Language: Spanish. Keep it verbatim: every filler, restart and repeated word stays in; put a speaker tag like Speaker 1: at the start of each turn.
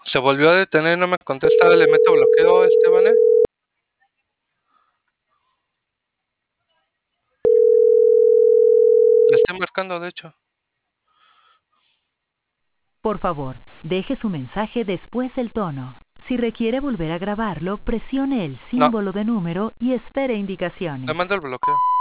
Speaker 1: Se volvió a detener, no me contesta, ¿le meto bloqueo, este, Vane? Le estoy marcando, de hecho.
Speaker 2: Por favor, deje su mensaje después del tono. Si requiere volver a grabarlo, presione el
Speaker 1: No.
Speaker 2: símbolo de número y espere
Speaker 1: Le
Speaker 2: indicaciones.
Speaker 1: mando el bloqueo.